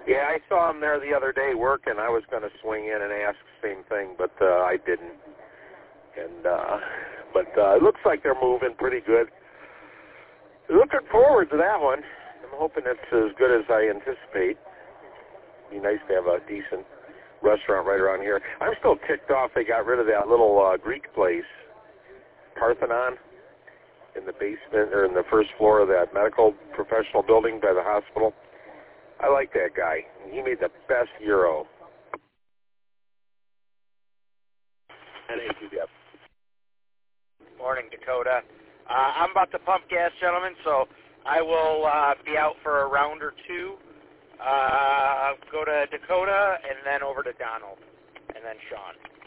Yeah, I saw him there the other day working. I was going to swing in and ask the same thing, but I didn't. And but it looks like they're moving pretty good. Looking forward to that one. I'm hoping it's as good as I anticipate. Be nice to have a decent restaurant right around here. I'm still ticked off they got rid of that little Greek place, Parthenon, in the basement or in the first floor of that medical professional building by the hospital. I like that guy. He made the best gyro. NAQDF. Morning, Dakota. I'm about to pump gas, gentlemen, so I will be out for a round or two. Go to Dakota and then over to Donald and then Sean.